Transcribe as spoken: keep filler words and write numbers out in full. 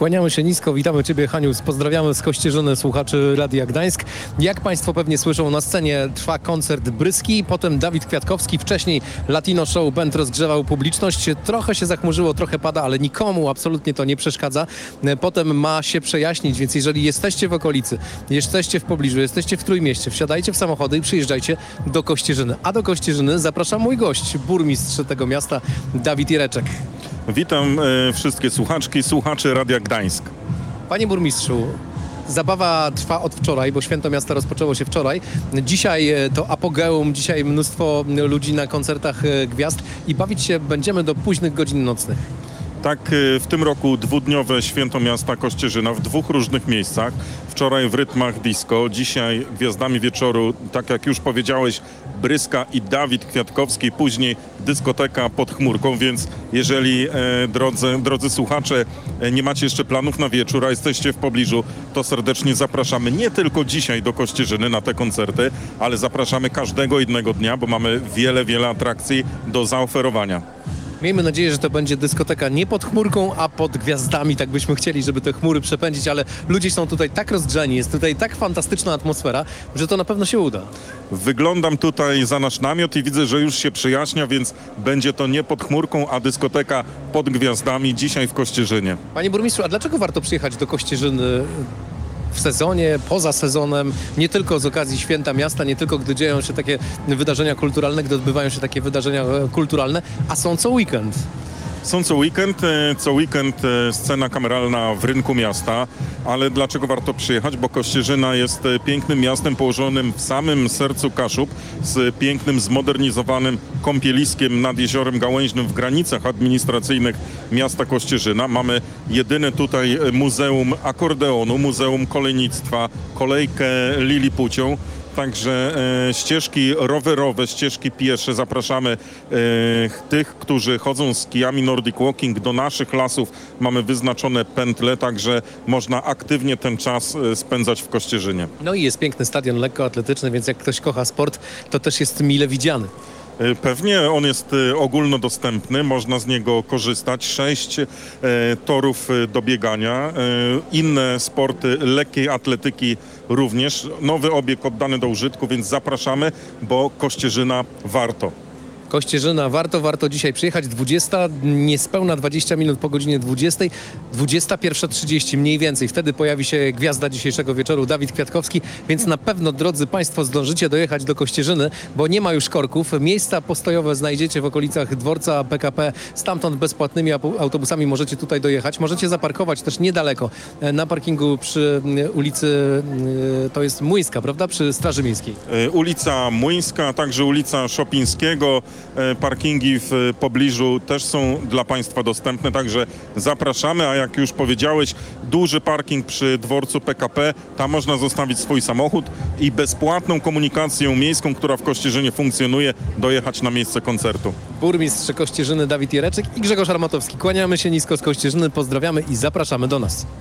Kłaniamy się nisko, witamy Ciebie, Haniu, pozdrawiamy z Kościerzyny słuchaczy Radia Gdańsk. Jak Państwo pewnie słyszą, na scenie trwa koncert Bryski, potem Dawid Kwiatkowski, wcześniej Latino Show Band rozgrzewał publiczność. Trochę się zachmurzyło, trochę pada, ale nikomu absolutnie to nie przeszkadza. Potem ma się przejaśnić, więc jeżeli jesteście w okolicy, jesteście w pobliżu, jesteście w Trójmieście, wsiadajcie w samochody i przyjeżdżajcie do Kościerzyny. A do Kościerzyny zaprasza mój gość, burmistrz tego miasta, Dawid Jereczek. Witam e, wszystkie słuchaczki, słuchaczy Radia Gdańsk. Panie burmistrzu, zabawa trwa od wczoraj, bo Święto Miasta rozpoczęło się wczoraj. Dzisiaj e, to apogeum, dzisiaj mnóstwo ludzi na koncertach e, gwiazd i bawić się będziemy do późnych godzin nocnych. Tak, e, w tym roku dwudniowe Święto Miasta Kościerzyna w dwóch różnych miejscach. Wczoraj w rytmach disco, dzisiaj gwiazdami wieczoru, tak jak już powiedziałeś, Bryska i Dawid Kwiatkowski, później dyskoteka pod chmurką, więc jeżeli, e, drodzy, drodzy słuchacze, e, nie macie jeszcze planów na wieczór, a jesteście w pobliżu, to serdecznie zapraszamy nie tylko dzisiaj do Kościerzyny na te koncerty, ale zapraszamy każdego jednego dnia, bo mamy wiele, wiele atrakcji do zaoferowania. Miejmy nadzieję, że to będzie dyskoteka nie pod chmurką, a pod gwiazdami. Tak byśmy chcieli, żeby te chmury przepędzić, ale ludzie są tutaj tak rozgrzani, jest tutaj tak fantastyczna atmosfera, że to na pewno się uda. Wyglądam tutaj za nasz namiot i widzę, że już się przyjaśnia, więc będzie to nie pod chmurką, a dyskoteka pod gwiazdami dzisiaj w Kościerzynie. Panie burmistrzu, a dlaczego warto przyjechać do Kościerzyny w sezonie, poza sezonem, nie tylko z okazji Święta Miasta, nie tylko gdy dzieją się takie wydarzenia kulturalne, gdy odbywają się takie wydarzenia kulturalne, a są co weekend? Są co weekend, e, co weekend e, scena kameralna w rynku miasta, ale dlaczego warto przyjechać? Bo Kościerzyna jest e, pięknym miastem położonym w samym sercu Kaszub, z pięknym, zmodernizowanym kąpieliskiem nad Jeziorem Gałęźnym w granicach administracyjnych miasta Kościerzyna. Mamy jedyne tutaj muzeum akordeonu, muzeum kolejnictwa, kolejkę lilipucią. Także e, ścieżki rowerowe, ścieżki piesze. Zapraszamy e, tych, którzy chodzą z kijami Nordic Walking do naszych lasów. Mamy wyznaczone pętle, także można aktywnie ten czas e, spędzać w Kościerzynie. No i jest piękny stadion lekkoatletyczny, więc jak ktoś kocha sport, to też jest mile widziany. Pewnie on jest ogólnodostępny, można z niego korzystać. Sześć e, torów do biegania, e, inne sporty lekkiej atletyki również. Nowy obiekt oddany do użytku, więc zapraszamy, bo Kościerzyna warto. Kościerzyna, warto, warto dzisiaj przyjechać. dwudziesta, niespełna dwadzieścia minut po godzinie dwudziestej, dwudziesta pierwsza trzydzieści mniej więcej. Wtedy pojawi się gwiazda dzisiejszego wieczoru, Dawid Kwiatkowski, więc na pewno, drodzy Państwo, zdążycie dojechać do Kościerzyny, bo nie ma już korków. Miejsca postojowe znajdziecie w okolicach dworca P K P. Stamtąd bezpłatnymi autobusami możecie tutaj dojechać. Możecie zaparkować też niedaleko na parkingu przy ulicy, to jest Młyńska, prawda? Przy Straży Miejskiej. Ulica Młyńska, także ulica Szopińskiego. Parkingi w pobliżu też są dla Państwa dostępne, także zapraszamy, a jak już powiedziałeś, duży parking przy dworcu P K P, tam można zostawić swój samochód i bezpłatną komunikacją miejską, która w Kościerzynie funkcjonuje, dojechać na miejsce koncertu. Burmistrz Kościerzyny Dawid Jereczek i Grzegorz Armatowski. Kłaniamy się nisko z Kościerzyny, pozdrawiamy i zapraszamy do nas.